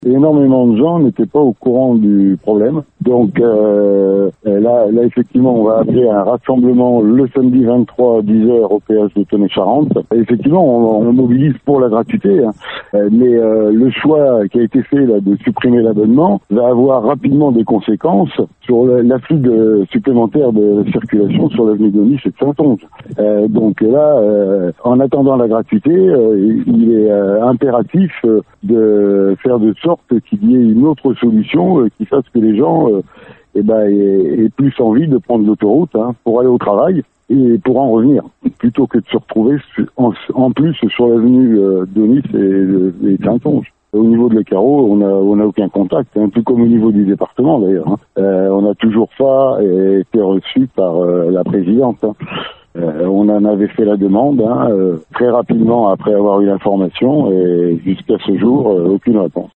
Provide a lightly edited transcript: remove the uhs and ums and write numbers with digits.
Énormément de gens n'étaient pas au courant du problème. Donc là, effectivement, on va appeler un rassemblement le samedi 23 à 10h au péage de Tonnay-Charente. Effectivement, on mobilise pour la gratuité, hein. Mais le choix qui a été fait là, de supprimer l'abonnement va avoir rapidement des conséquences sur l'afflux supplémentaire de circulation sur l'avenue de Nice et de Saint-Onge. Donc là, en attendant la gratuité, il est impératif de faire de sorte qu'il y ait une autre solution qui fasse que les gens aient plus envie de prendre l'autoroute, hein, pour aller au travail et pour en revenir, plutôt que de se retrouver en plus sur l'avenue de Nice et Saint-Onge. Au niveau de l'Écaro, on a aucun contact, hein, tout comme au niveau du département d'ailleurs, hein. On n'a toujours pas été reçu par la présidente, hein. On en avait fait la demande, hein, très rapidement après avoir eu l'information, et jusqu'à ce jour, aucune réponse.